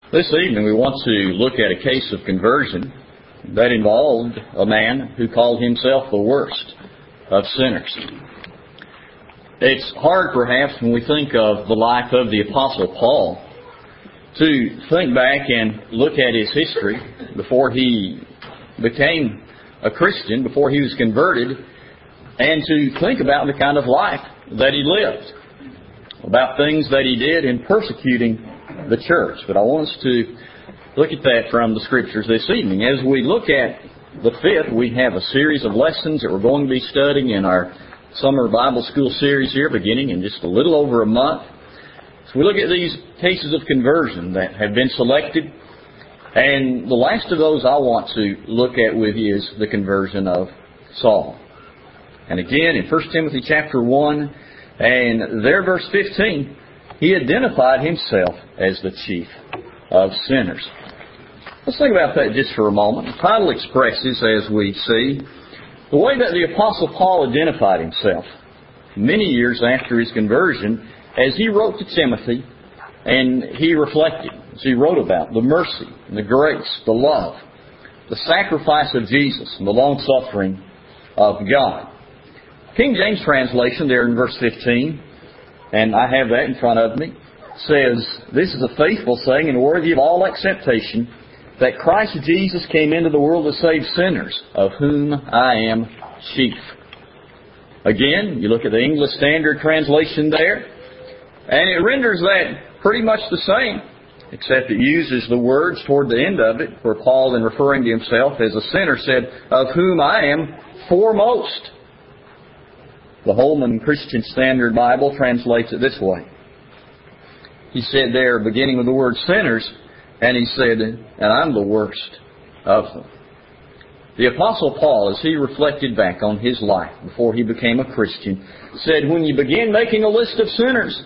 This evening we want to look at a case of conversion that involved a man who called himself the worst of sinners. It's hard perhaps when we think of the life of the Apostle Paul to think back and look at his history before he became a Christian, before he was converted, and to think about the kind of life that he lived, about things that he did in persecuting the church. But I want us to look at that from the Scriptures this evening. As we look at the fifth, we have a series of lessons that we're going to be studying in our summer Bible school series here, beginning in just a little over a month. So we look at these cases of conversion that have been selected. And the last of those I want to look at with you is the conversion of Saul. And again, in 1 Timothy chapter 1, and there verse 15, he identified himself as the chief of sinners. Let's think about that just for a moment. The title expresses, as we see, the way that the Apostle Paul identified himself many years after his conversion, as he wrote to Timothy, and he reflected, as he wrote about the mercy, and the grace, the love, the sacrifice of Jesus, and the long-suffering of God. King James translation there in verse 15, and I have that in front of me, says, "This is a faithful saying and worthy of all acceptation, that Christ Jesus came into the world to save sinners, of whom I am chief." Again, you look at the English Standard Translation there, and it renders that pretty much the same, except it uses the words toward the end of it, where Paul, in referring to himself as a sinner, said, "Of whom I am foremost." The Holman Christian Standard Bible translates it this way. He said there, beginning with the word sinners, and he said, "And I'm the worst of them." The Apostle Paul, as he reflected back on his life before he became a Christian, said, when you begin making a list of sinners,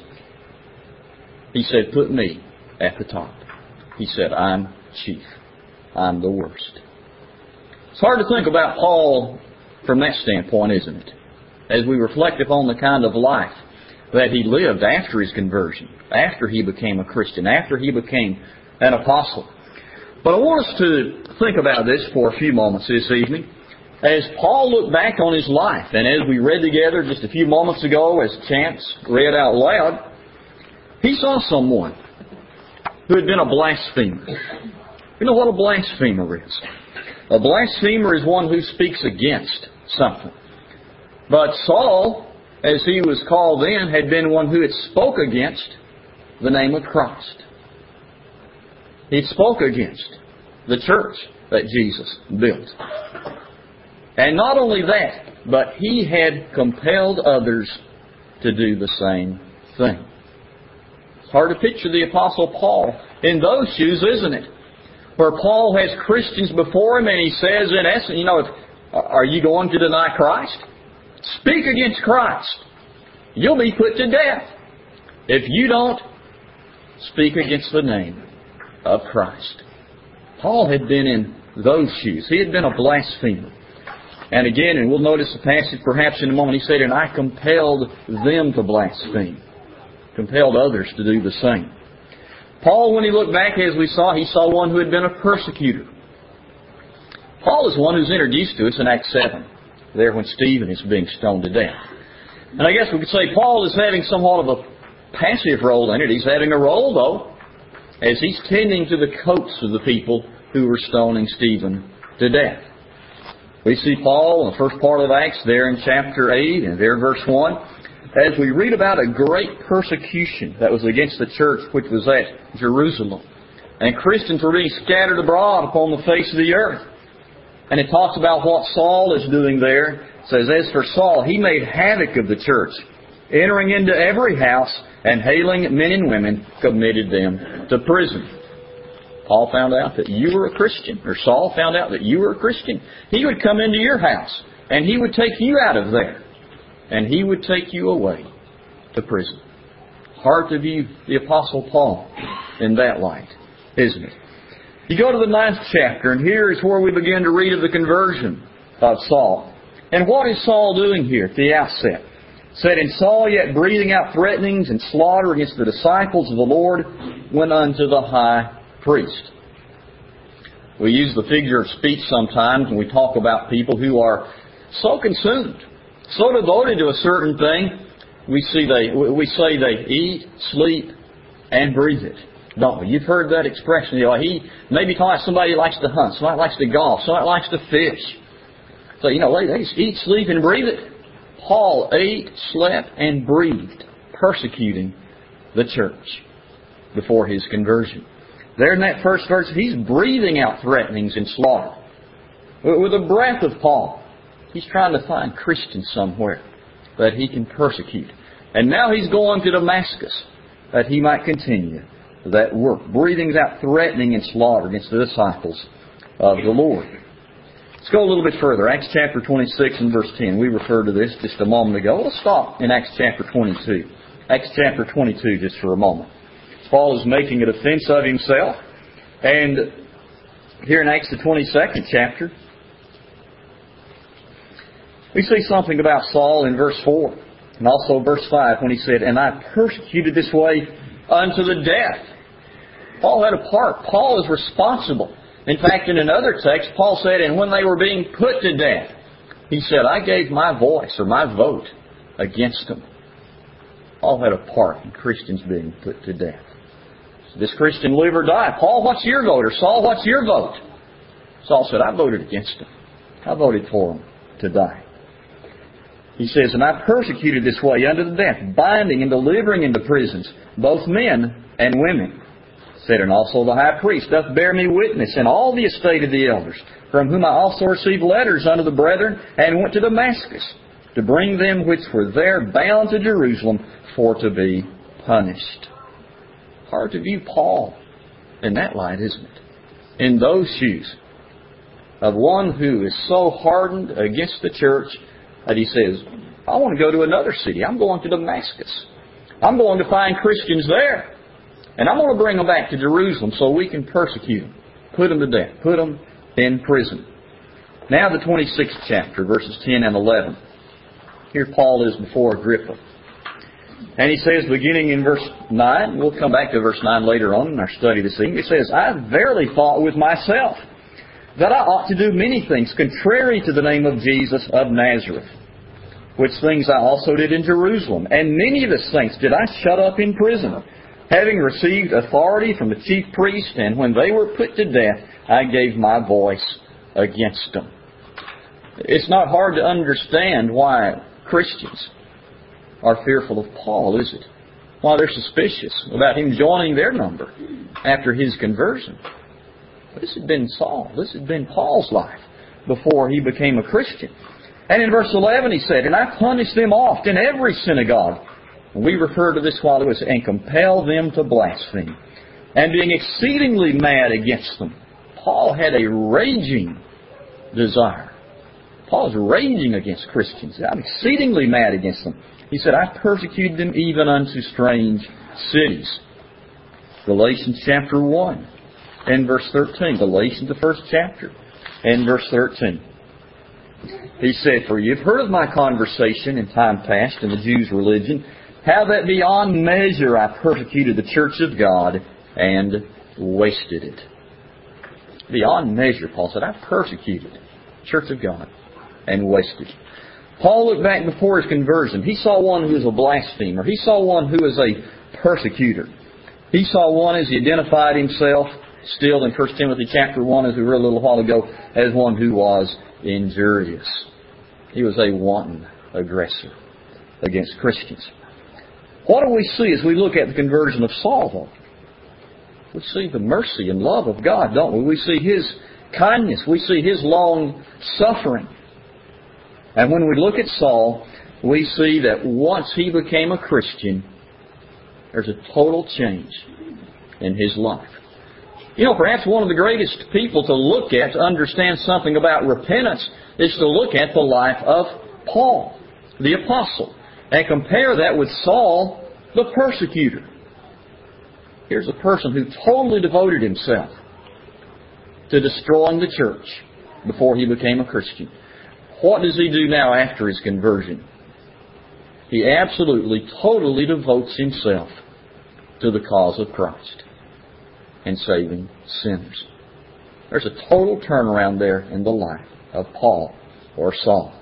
he said, put me at the top. He said, I'm chief. I'm the worst. It's hard to think about Paul from that standpoint, isn't it? As we reflect upon the kind of life that he lived after his conversion, after he became a Christian, after he became an apostle. But I want us to think about this for a few moments this evening. As Paul looked back on his life, and as we read together just a few moments ago, as Chance read out loud, he saw someone who had been a blasphemer. You know what a blasphemer is? A blasphemer is one who speaks against something. But Saul, as he was called then, had been one who had spoke against the name of Christ. He spoke against the church that Jesus built. And not only that, but he had compelled others to do the same thing. It's hard to picture the Apostle Paul in those shoes, isn't it? Where Paul has Christians before him and he says, in essence, are you going to deny Christ? Speak against Christ. You'll be put to death if you don't speak against the name of Christ. Paul had been in those shoes. He had been a blasphemer. And again, and we'll notice the passage perhaps in a moment, he said, and I compelled them to blaspheme. Compelled others to do the same. Paul, when he looked back, as we saw, he saw one who had been a persecutor. Paul is one who's introduced to us in Acts 7. There when Stephen is being stoned to death. And I guess we could say Paul is having somewhat of a passive role in it. He's having a role, though, as he's tending to the coats of the people who were stoning Stephen to death. We see Paul in the first part of Acts there in chapter 8 and there verse 1, as we read about a great persecution that was against the church which was at Jerusalem. And Christians were being scattered abroad upon the face of the earth. And it talks about what Saul is doing there. It says, as for Saul, he made havoc of the church, entering into every house and hailing men and women, committed them to prison. Paul found out that you were a Christian, or Saul found out that you were a Christian. He would come into your house, and he would take you out of there, and he would take you away to prison. Hard to view the Apostle Paul in that light, isn't it? You go to the 9th chapter, and here is where we begin to read of the conversion of Saul. And what is Saul doing here at the outset? It said, and Saul, yet breathing out threatenings and slaughter against the disciples of the Lord, went unto the high priest. We use the figure of speech sometimes when we talk about people who are so consumed, so devoted to a certain thing, we say they eat, sleep, and breathe it. Don't we? You've heard that expression. He maybe talking about somebody who likes to hunt, somebody likes to golf, somebody likes to fish. So, they eat, sleep, and breathe it. Paul ate, slept, and breathed, persecuting the church before his conversion. There in that first verse, he's breathing out threatenings and slaughter. With the breath of Paul, he's trying to find Christians somewhere that he can persecute. And now he's going to Damascus that he might continue that work, breathing out threatening and slaughter against the disciples of the Lord. Let's go a little bit further. Acts chapter 26 and verse 10. We referred to this just a moment ago. Let's stop in Acts chapter 22. Acts chapter 22 just for a moment. Paul is making a defense of himself. And here in Acts the 22nd chapter, we see something about Saul in verse 4. And also verse 5 when he said, "And I persecuted this way unto the death." Paul had a part. Paul is responsible. In fact, in another text, Paul said, "And when they were being put to death," he said, "I gave my voice or my vote against them." Paul had a part in Christians being put to death. This Christian live or die. Paul, what's your vote? Or Saul, what's your vote? Saul said, "I voted against him. I voted for him to die." He says, "And I persecuted this way unto the death, binding and delivering into prisons both men and women." Said, "And also the high priest doth bear me witness, and all the estate of the elders, from whom I also received letters unto the brethren, and went to Damascus, to bring them which were there bound to Jerusalem, for to be punished." Hard to view Paul in that light, isn't it? In those shoes of one who is so hardened against the church that he says, "I want to go to another city. I'm going to Damascus. I'm going to find Christians there. And I'm going to bring them back to Jerusalem so we can persecute them, put them to death, put them in prison." Now the 26th chapter, verses 10 and 11. Here Paul is before Agrippa. And he says, beginning in verse 9, we'll come back to verse 9 later on in our study this evening. He says, "I verily thought with myself that I ought to do many things contrary to the name of Jesus of Nazareth, which things I also did in Jerusalem. And many of the saints did I shut up in prison, having received authority from the chief priest, and when they were put to death, I gave my voice against them." It's not hard to understand why Christians are fearful of Paul, is it? Why they're suspicious about him joining their number after his conversion. This had been Saul. This had been Paul's life before he became a Christian. And in verse 11 he said, "And I punished them oft in every synagogue." We refer to this while it was, "and compel them to blaspheme, and being exceedingly mad against them." Paul had a raging desire. Paul is raging against Christians. "I'm exceedingly mad against them." He said, "I persecuted them even unto strange cities." Galatians chapter 1 and verse 13. Galatians, the first chapter, and verse 13. He said, "For you've heard of my conversation in time past in the Jews' religion, how that beyond measure I persecuted the church of God and wasted it." Beyond measure, Paul said, I persecuted the church of God and wasted it. Paul looked back before his conversion. He saw one who was a blasphemer. He saw one who was a persecutor. He saw one, as he identified himself, still in 1 Timothy chapter 1, as we read a little while ago, as one who was injurious. He was a wanton aggressor against Christians. What do we see as we look at the conversion of Saul, though? We see the mercy and love of God, don't we? We see His kindness. We see His long suffering. And when we look at Saul, we see that once he became a Christian, there's a total change in his life. You know, perhaps one of the greatest people to look at to understand something about repentance is to look at the life of Paul, the apostle, and compare that with Saul, the persecutor. Here's a person who totally devoted himself to destroying the church before he became a Christian. What does he do now after his conversion? He absolutely, totally devotes himself to the cause of Christ. and saving sinners. There's a total turnaround there in the life of Paul or Saul.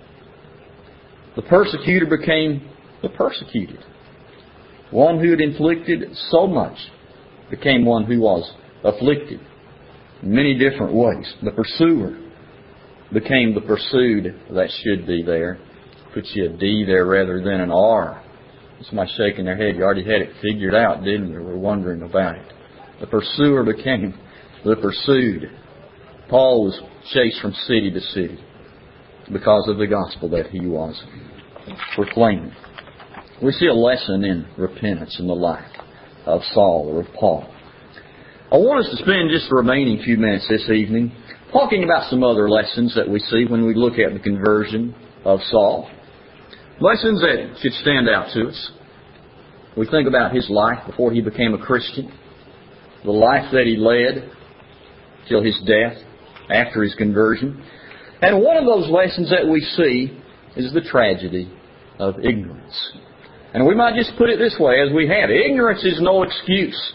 The persecutor became the persecuted. One who had inflicted so much became one who was afflicted in many different ways. The pursuer became the pursued. That should be there. Put you a D there rather than an R. Somebody shaking their head. You already had it figured out, didn't you? We're wondering about it. The pursuer became the pursued. Paul was chased from city to city because of the gospel that he was proclaiming. We see a lesson in repentance in the life of Saul or of Paul. I want us to spend just the remaining few minutes this evening talking about some other lessons that we see when we look at the conversion of Saul. Lessons that should stand out to us. We think about his life before he became a Christian, the life that he led till his death, after his conversion. And one of those lessons that we see is the tragedy of ignorance. And we might just put it this way, as we have. Ignorance is no excuse.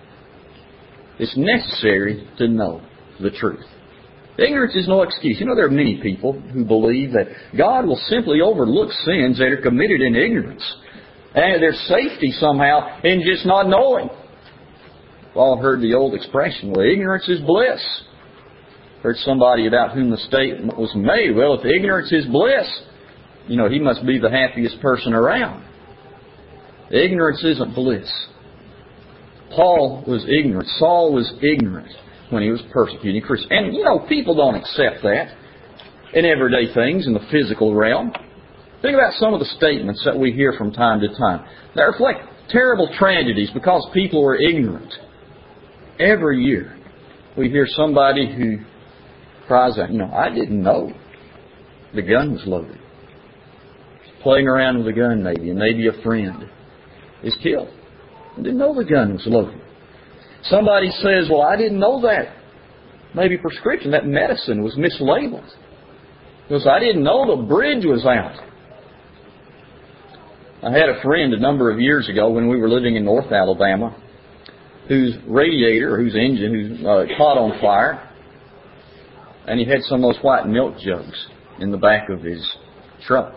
It's necessary to know the truth. Ignorance is no excuse. You know, there are many people who believe that God will simply overlook sins that are committed in ignorance. And there's safety somehow in just not knowing. We've all heard the old expression, well, ignorance is bliss. Heard somebody about whom the statement was made, well, if ignorance is bliss, you know, he must be the happiest person around. Ignorance isn't bliss. Paul was ignorant. Saul was ignorant when he was persecuting Christians. And, you know, people don't accept that in everyday things in the physical realm. Think about some of the statements that we hear from time to time. They reflect terrible tragedies because people were ignorant. Every year we hear somebody who cries out, you know, I didn't know the gun was loaded. Playing around with a gun maybe, and maybe a friend is killed. I didn't know the gun was loaded. Somebody says, well, I didn't know that. Maybe prescription, that medicine was mislabeled. Because I didn't know the bridge was out. I had a friend a number of years ago when we were living in North Alabama whose radiator, whose engine, caught on fire. And he had some of those white milk jugs in the back of his truck.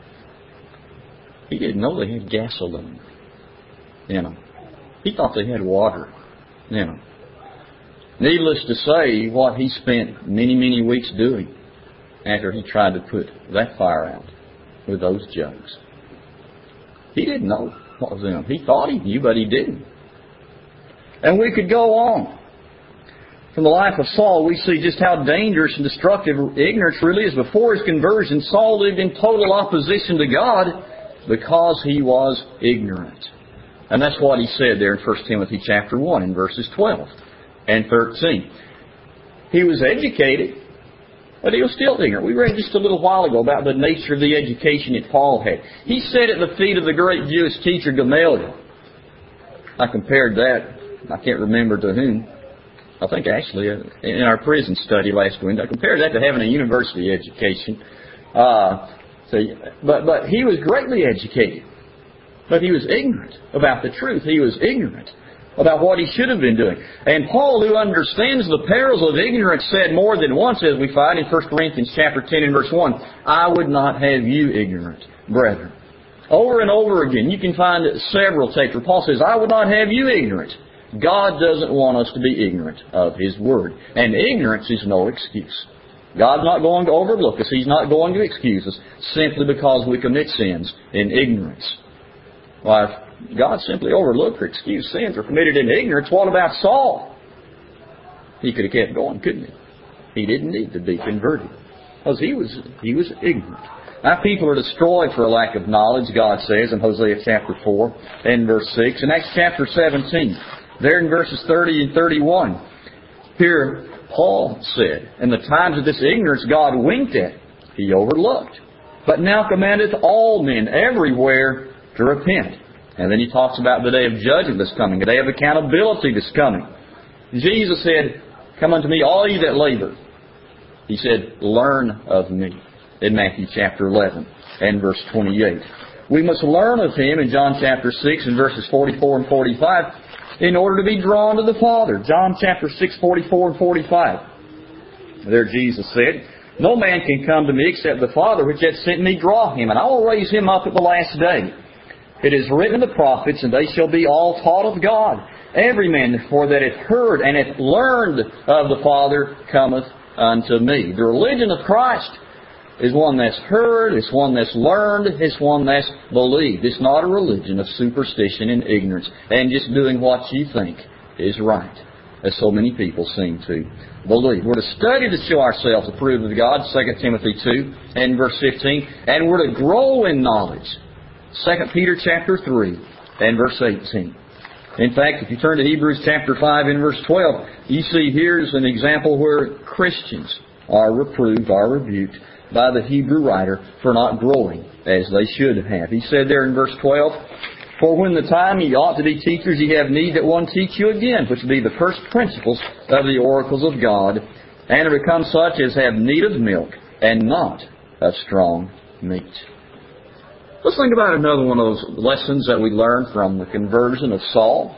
He didn't know they had gasoline in them. He thought they had water in them. Needless to say, what he spent many, many weeks doing after he tried to put that fire out with those jugs. He didn't know what was in them. He thought he knew, but he didn't. And we could go on. From the life of Saul, we see just how dangerous and destructive ignorance really is. Before his conversion, Saul lived in total opposition to God because he was ignorant. And that's what he said there in 1 Timothy chapter 1 in verses 12 and 13. He was educated, but he was still ignorant. We read just a little while ago about the nature of the education that Paul had. He sat at the feet of the great Jewish teacher Gamaliel. I compared that, I can't remember to whom, I think actually in our prison study last week, I compared that to having a university education. But he was greatly educated. But he was ignorant about the truth. He was ignorant about what he should have been doing. And Paul, who understands the perils of ignorance, said more than once, as we find in 1 Corinthians chapter 10 and verse 1, I would not have you ignorant, brethren. Over and over again, you can find several texts where Paul says, I would not have you ignorant. God doesn't want us to be ignorant of His Word. And ignorance is no excuse. God's not going to overlook us. He's not going to excuse us simply because we commit sins in ignorance. Why, if God simply overlooked or excused sins or committed in ignorance, what about Saul? He could have kept going, couldn't he? He didn't need to be converted because he was ignorant. Our people are destroyed for a lack of knowledge, God says in Hosea chapter 4 and verse 6. In Acts chapter 17, there in verses 30 and 31, here Paul said, in the times of this ignorance God winked at, He overlooked, but now commandeth all men everywhere to repent. And then he talks about the day of judgment that's coming, the day of accountability that's coming. Jesus said, come unto me, all ye that labor. He said, learn of me, in Matthew chapter 11 and verse 28. We must learn of Him in John chapter 6 and verses 44 and 45. in order to be drawn to the Father. John chapter 6, 44 and 45. There Jesus said, "No man can come to me except the Father which hath sent me draw him, and I will raise him up at the last day. It is written in the prophets, and they shall be all taught of God. Every man, therefore, that hath heard and hath learned of the Father cometh unto me." The religion of Christ is one that's heard, it's one that's learned, it's one that's believed. It's not a religion of superstition and ignorance and just doing what you think is right, as so many people seem to believe. We're to study to show ourselves approved of God, 2 Timothy 2 and verse 15, and we're to grow in knowledge, 2 Peter chapter 3 and verse 18. In fact, if you turn to Hebrews chapter 5 and verse 12, you see here's an example where Christians are reproved, are rebuked by the Hebrew writer for not growing as they should have. He said there in verse 12, "For when the time ye ought to be teachers, ye have need that one teach you again, which be the first principles of the oracles of God, and are become such as have need of milk, and not of strong meat." Let's think about another one of those lessons that we learned from the conversion of Saul.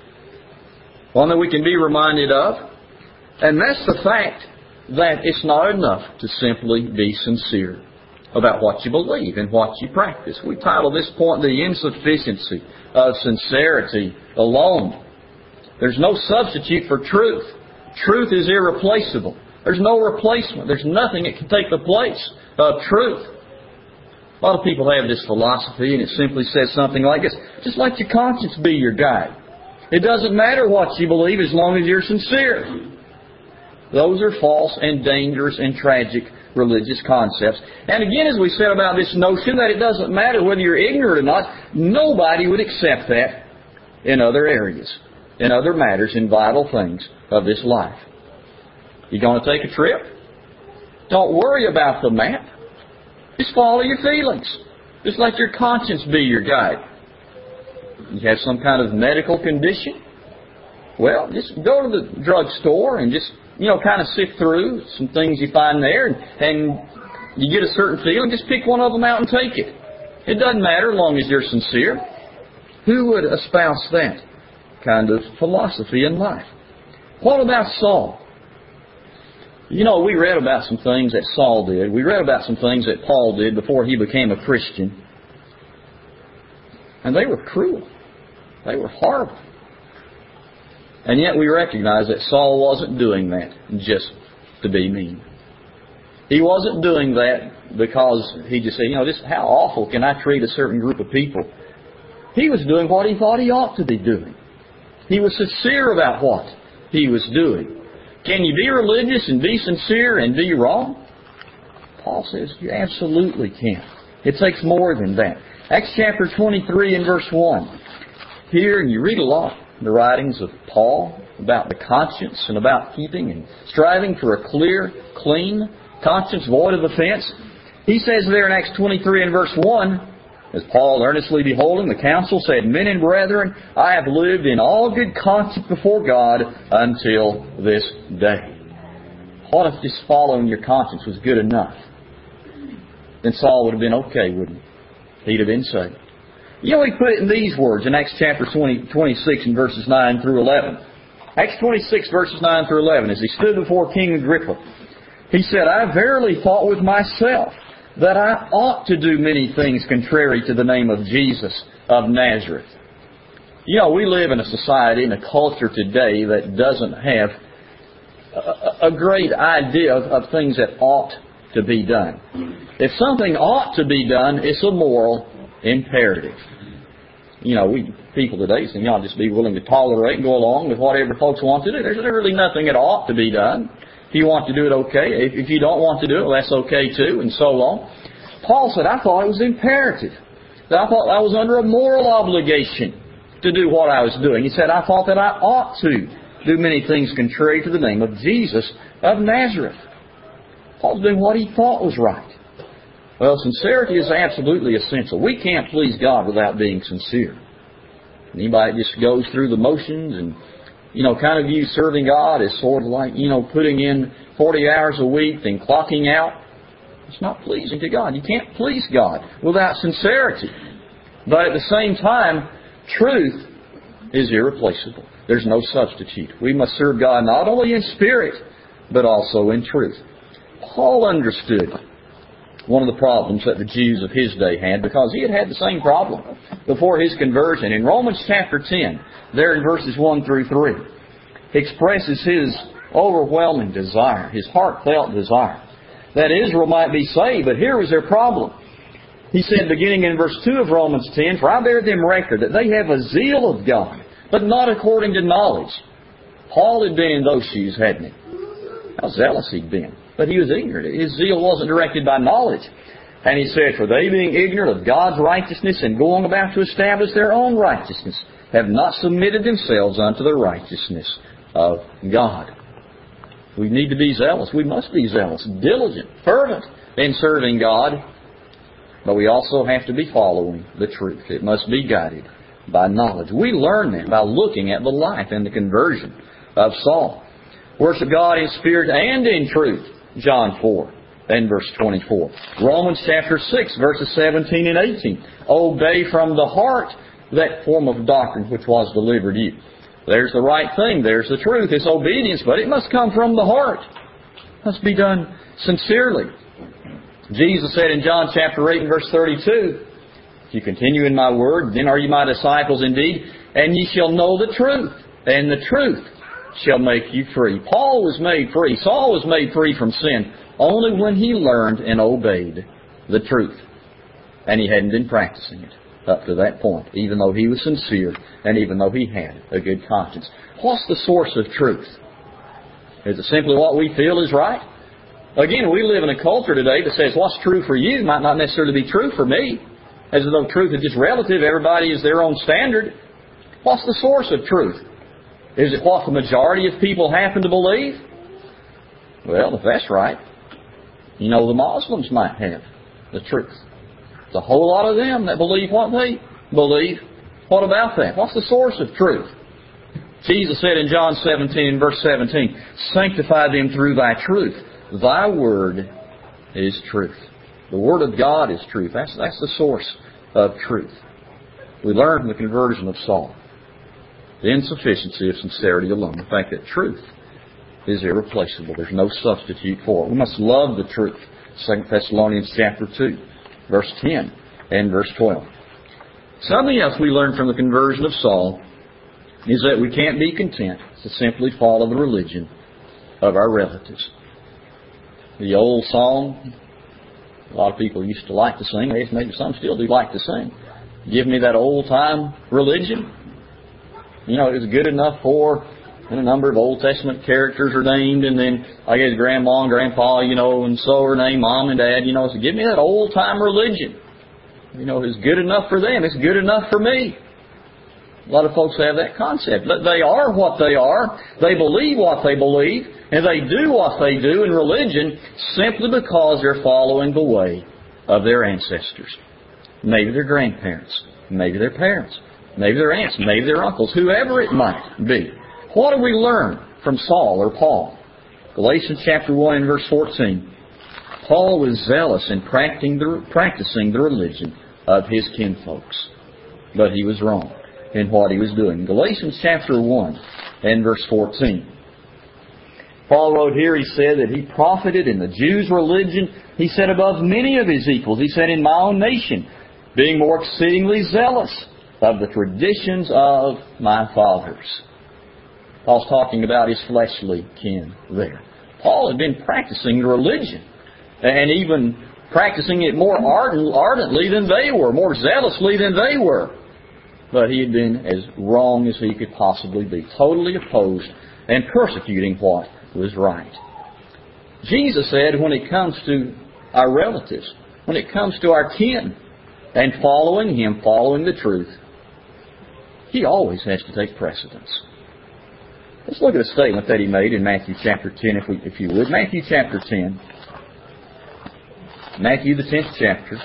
One that we can be reminded of, and that's the fact that it's not enough to simply be sincere about what you believe and what you practice. We title this point, "The Insufficiency of Sincerity Alone." There's no substitute for truth. Truth is irreplaceable. There's no replacement. There's nothing that can take the place of truth. A lot of people have this philosophy, and it simply says something like this: just let your conscience be your guide. It doesn't matter what you believe as long as you're sincere. Those are false and dangerous and tragic religious concepts. And again, as we said about this notion that it doesn't matter whether you're ignorant or not, nobody would accept that in other areas, in other matters, in vital things of this life. You going to take a trip? Don't worry about the map. Just follow your feelings. Just let your conscience be your guide. You have some kind of medical condition? Well, just go to the drugstore and just, kind of sift through some things you find there, and you get a certain feeling, just pick one of them out and take it. It doesn't matter as long as you're sincere. Who would espouse that kind of philosophy in life? What about Saul? We read about some things that Saul did. We read about some things that Paul did before he became a Christian. And they were cruel. They were horrible. And yet we recognize that Saul wasn't doing that just to be mean. He wasn't doing that because he just said, just how awful can I treat a certain group of people? He was doing what he thought he ought to be doing. He was sincere about what he was doing. Can you be religious and be sincere and be wrong? Paul says you absolutely can. It takes more than that. Acts chapter 23 and verse 1. Here, and you read a lot in the writings of Paul about the conscience and about keeping and striving for a clear, clean conscience void of offense. He says there in Acts 23 and verse 1, as Paul earnestly beholding the council said, "Men and brethren, I have lived in all good conscience before God until this day." What if just following your conscience was good enough? Then Saul would have been okay, wouldn't he? He'd have been saved. He put it in these words in Acts chapter 26 and verses 9 through 11. Acts 26 verses 9 through 11, as he stood before King Agrippa, he said, "I verily thought with myself that I ought to do many things contrary to the name of Jesus of Nazareth." We live in a society, in a culture today that doesn't have a great idea of things that ought to be done. If something ought to be done, it's a moral imperative. People today say, I'll just be willing to tolerate and go along with whatever folks want to do. There's really nothing that ought to be done. If you want to do it, okay. If you don't want to do it, well, that's okay too, and so on. Paul said, I thought it was imperative. That I thought I was under a moral obligation to do what I was doing. He said, I thought that I ought to do many things contrary to the name of Jesus of Nazareth. Paul's doing what he thought was right. Well, sincerity is absolutely essential. We can't please God without being sincere. Anybody just goes through the motions and, kind of views serving God as sort of like, putting in 40 hours a week and clocking out. It's not pleasing to God. You can't please God without sincerity. But at the same time, truth is irreplaceable. There's no substitute. We must serve God not only in spirit, but also in truth. Paul understood one of the problems that the Jews of his day had, because he had had the same problem before his conversion. In Romans chapter 10, there in verses 1 through 3, he expresses his overwhelming desire, his heartfelt desire, that Israel might be saved. But here was their problem. He said, beginning in verse 2 of Romans 10, "For I bear them record that they have a zeal of God, but not according to knowledge." Paul had been in those shoes, hadn't he? How zealous he'd been. But he was ignorant. His zeal wasn't directed by knowledge. And he said, "For they being ignorant of God's righteousness and going about to establish their own righteousness, have not submitted themselves unto the righteousness of God." We need to be zealous. We must be zealous, diligent, fervent in serving God. But we also have to be following the truth. It must be guided by knowledge. We learn that by looking at the life and the conversion of Saul. Worship God in spirit and in truth. John 4 and verse 24. Romans chapter 6 verses 17 and 18. Obey from the heart that form of doctrine which was delivered to you. There's the right thing. There's the truth. It's obedience, but it must come from the heart. It must be done sincerely. Jesus said in John chapter 8 and verse 32, "If you continue in my word, then are you my disciples indeed, and ye shall know the truth, and the truth shall make you free." Paul was made free. Saul was made free from sin only when he learned and obeyed the truth. And he hadn't been practicing it up to that point, even though he was sincere and even though he had a good conscience. What's the source of truth? Is it simply what we feel is right? Again, we live in a culture today that says what's true for you might not necessarily be true for me. As though truth is just relative. Everybody is their own standard. What's the source of truth? Is it what the majority of people happen to believe? Well, if that's right, the Muslims might have the truth. There's a whole lot of them that believe what they believe. What about that? What's the source of truth? Jesus said in John 17, verse 17, "Sanctify them through thy truth. Thy word is truth." The Word of God is truth. That's the source of truth. We learn from the conversion of Saul the insufficiency of sincerity alone. The fact that truth is irreplaceable. There's no substitute for it. We must love the truth. 2 Thessalonians chapter 2, verse 10 and verse 12. Something else we learn from the conversion of Saul is that we can't be content to simply follow the religion of our relatives. The old song, a lot of people used to like to sing, maybe some still do like to sing, "Give me that old-time religion." It was good enough for, and a number of Old Testament characters are named, and then I guess Grandma and Grandpa, and so are named Mom and Dad, so give me that old-time religion. It's good enough for them. It's good enough for me. A lot of folks have that concept. But they are what they are. They believe what they believe. And they do what they do in religion simply because they're following the way of their ancestors. Maybe their grandparents. Maybe their parents. Maybe their aunts. Maybe their uncles. Whoever it might be. What do we learn from Saul or Paul? Galatians chapter 1 and verse 14. Paul was zealous in practicing the religion of his kinfolks. But he was wrong in what he was doing. Galatians chapter 1 and verse 14. Paul wrote here, he said that he profited in the Jews' religion, he said, above many of his equals. He said, in my own nation, being more exceedingly zealous of the traditions of my fathers. Paul's talking about his fleshly kin there. Paul had been practicing religion, and even practicing it more ardently than they were, more zealously than they were. But he had been as wrong as he could possibly be, totally opposed and persecuting what was right. Jesus said when it comes to our relatives, when it comes to our kin, and following Him, following the truth, He always has to take precedence. Let's look at a statement that He made in Matthew chapter 10, if you would. Matthew chapter 10. Matthew the 10th chapter.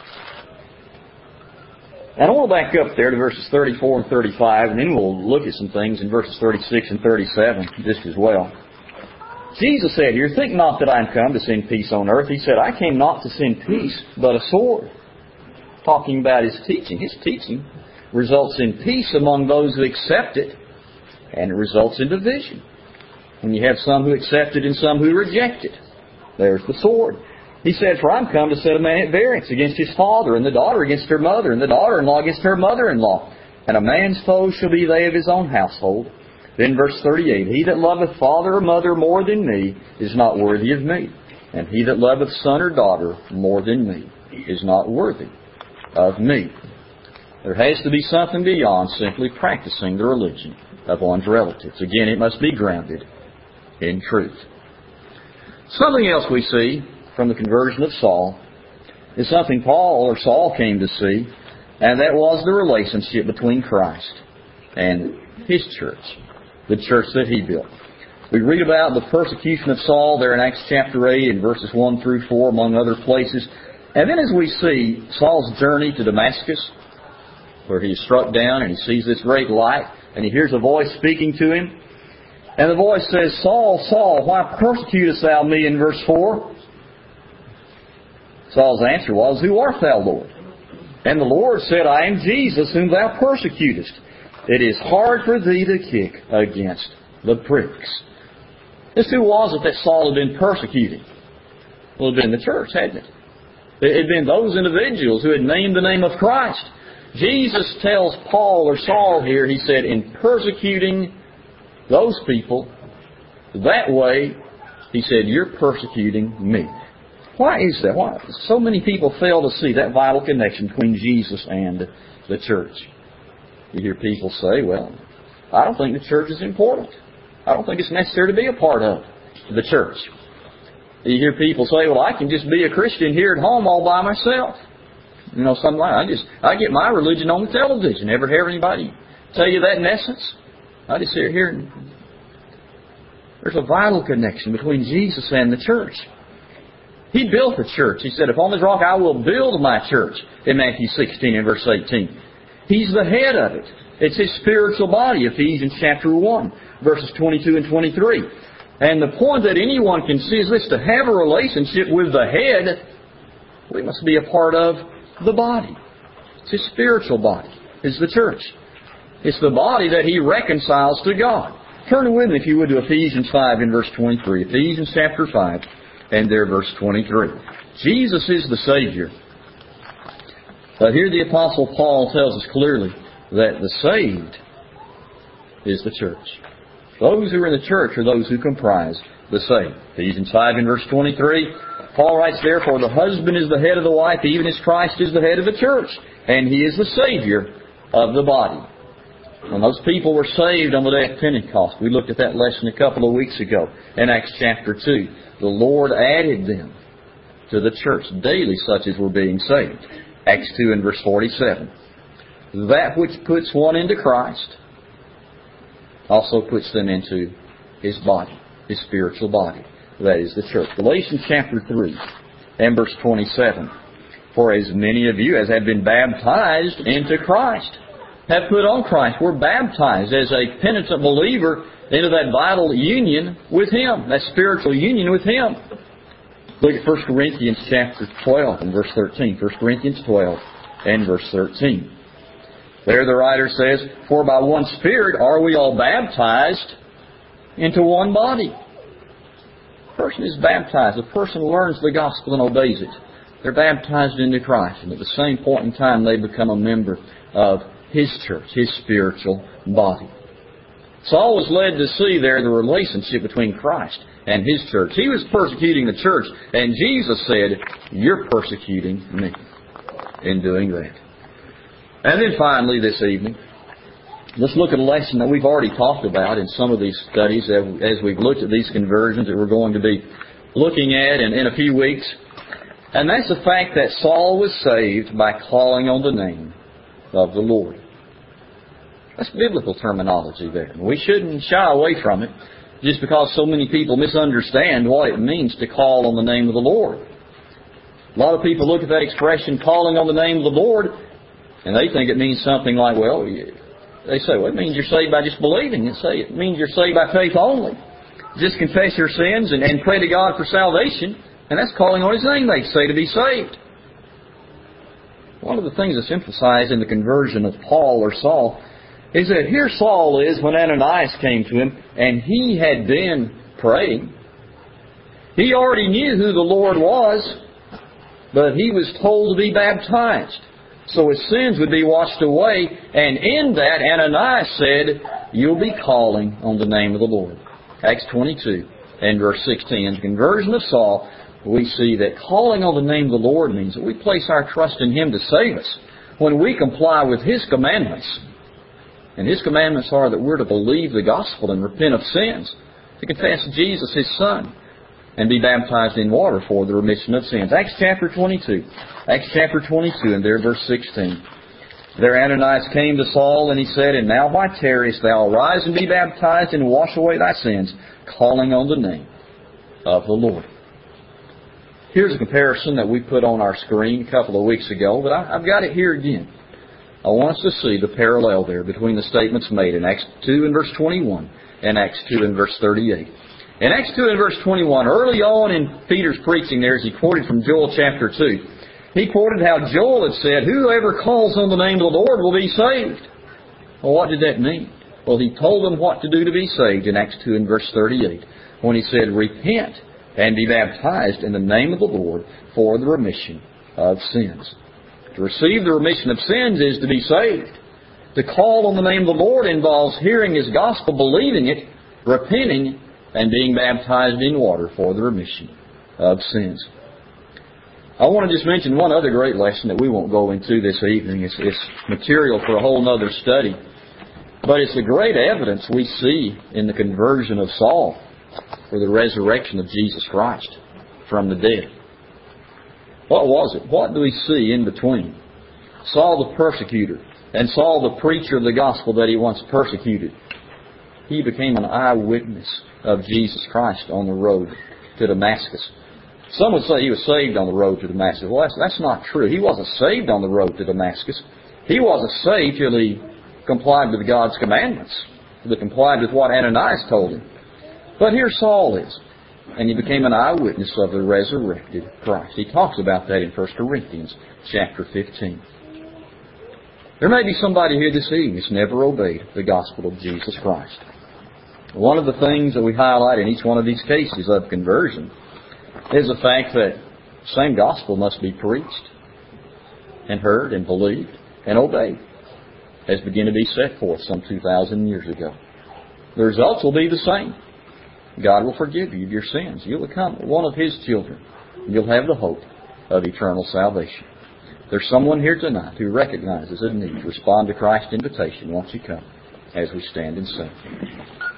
And I want to back up there to verses 34 and 35, and then we'll look at some things in verses 36 and 37 just as well. Jesus said here, think not that I am come to send peace on earth. He said, I came not to send peace, but a sword. Talking about His teaching. His teaching results in peace among those who accept it, and it results in division. When you have some who accept it and some who reject it, there's the sword. He said, "For I'm come to set a man at variance against his father, and the daughter against her mother, and the daughter-in-law against her mother-in-law. And a man's foes shall be they of his own household." Then verse 38, "He that loveth father or mother more than me is not worthy of me. And he that loveth son or daughter more than me is not worthy of me." There has to be something beyond simply practicing the religion of one's relatives. Again, it must be grounded in truth. Something else we see from the conversion of Saul is something Saul came to see, and that was the relationship between Christ and His church, the church that He built. We read about the persecution of Saul there in Acts chapter 8 and verses 1 through 4, among other places. And then as we see Saul's journey to Damascus, where he is struck down and he sees this great light, and he hears a voice speaking to him. And the voice says, "Saul, Saul, why persecutest thou me?" in verse 4. Saul's answer was, "Who art thou, Lord?" And the Lord said, "I am Jesus, whom thou persecutest. It is hard for thee to kick against the pricks." This who was it that Saul had been persecuting? Well, it had been the church, hadn't it? It had been those individuals who had named the name of Christ. Jesus tells Paul or Saul here, he said, in persecuting those people, that way, he said, you're persecuting me. Why is that? Why? So many people fail to see that vital connection between Jesus and the church. You hear people say, well, I don't think the church is important. I don't think it's necessary to be a part of the church. You hear people say, well, I can just be a Christian here at home all by myself. You know, something like that. I get my religion on the television. Ever hear anybody tell you that in essence? I just hear here. There's a vital connection between Jesus and the church. He built the church. He said, upon this rock I will build my church, in Matthew 16 and verse 18. He's the head of it. It's His spiritual body, Ephesians chapter 1, verses 22 and 23. And the point that anyone can see is this: to have a relationship with the head, we must be a part of the body. It's His spiritual body. It's the church. It's the body that He reconciles to God. Turn with me, if you would, to Ephesians 5 and verse 23. Ephesians chapter 5 and there verse 23. Jesus is the Savior. But here the Apostle Paul tells us clearly that the saved is the church. Those who are in the church are those who comprise the saved. Ephesians 5 and verse 23, Paul writes, therefore the husband is the head of the wife, even as Christ is the head of the church, and He is the Savior of the body. When those people were saved on the day of Pentecost, we looked at that lesson a couple of weeks ago in Acts chapter 2. The Lord added them to the church daily, such as were being saved. Acts 2 and verse 47. That which puts one into Christ also puts them into His body, His spiritual body. That is the church. Galatians chapter 3 and verse 27. For as many of you as have been baptized into Christ have put on Christ. We're baptized as a penitent believer into that vital union with Him, that spiritual union with Him. Look at 1 Corinthians chapter 12 and verse 13. 1 Corinthians 12 and verse 13. There the writer says, for by one Spirit are we all baptized into one body. A person is baptized. A person learns the gospel and obeys it. They're baptized into Christ. And at the same point in time, they become a member of His church, His spiritual body. Saul was led to see there the relationship between Christ and His church. He was persecuting the church, and Jesus said, you're persecuting me in doing that. And then finally this evening, let's look at a lesson that we've already talked about in some of these studies as we've looked at these conversions that we're going to be looking at in a few weeks. And that's the fact that Saul was saved by calling on the name of the Lord. That's biblical terminology there. We shouldn't shy away from it just because so many people misunderstand what it means to call on the name of the Lord. A lot of people look at that expression, calling on the name of the Lord, and they think it means something like, well, they say, well, it means you're saved by just believing. It means you're saved by faith only. Just confess your sins and pray to God for salvation, and that's calling on His name, they say, to be saved. One of the things that's emphasized in the conversion of Paul or Saul is that here Saul is when Ananias came to him, and he had been praying. He already knew who the Lord was, but he was told to be baptized so his sins would be washed away. And in that, Ananias said, "You'll be calling on the name of the Lord." Acts 22 and verse 16. In the conversion of Saul, we see that calling on the name of the Lord means that we place our trust in Him to save us when we comply with His commandments. And His commandments are that we're to believe the gospel and repent of sins, to confess Jesus, His Son, and be baptized in water for the remission of sins. Acts chapter 22. Acts chapter 22 and there verse 16. There Ananias came to Saul, and he said, "And now why tarriest thou? Arise and be baptized, and wash away thy sins, calling on the name of the Lord." Here's a comparison that we put on our screen a couple of weeks ago, but I've got it here again. I want us to see the parallel there between the statements made in Acts 2 and verse 21 and Acts 2 and verse 38. In Acts 2 and verse 21, early on in Peter's preaching there, as he quoted from Joel chapter 2, he quoted how Joel had said, "Whoever calls on the name of the Lord will be saved." Well, what did that mean? Well, he told them what to do to be saved in Acts 2 and verse 38, when he said, "Repent and be baptized in the name of the Lord for the remission of sins." To receive the remission of sins is to be saved. To call on the name of the Lord involves hearing His gospel, believing it, repenting, and being baptized in water for the remission of sins. I want to just mention one other great lesson that we won't go into this evening. It's material for a whole other study. But it's the great evidence we see in the conversion of Saul for the resurrection of Jesus Christ from the dead. What was it? What do we see in between Saul the persecutor and Saul the preacher of the gospel that he once persecuted? He became an eyewitness of Jesus Christ on the road to Damascus. Some would say he was saved on the road to Damascus. Well, that's not true. He wasn't saved on the road to Damascus. He wasn't saved till he complied with God's commandments, till he complied with what Ananias told him. But here Saul is, and he became an eyewitness of the resurrected Christ. He talks about that in 1 Corinthians chapter 15. There may be somebody here this evening that's never obeyed the gospel of Jesus Christ. One of the things that we highlight in each one of these cases of conversion is the fact that the same gospel must be preached and heard and believed and obeyed as began to be set forth some 2,000 years ago. The results will be the same. God will forgive you of your sins. You'll become one of His children. You'll have the hope of eternal salvation. There's someone here tonight who recognizes a need to respond to Christ's invitation. Won't you come as we stand and sing?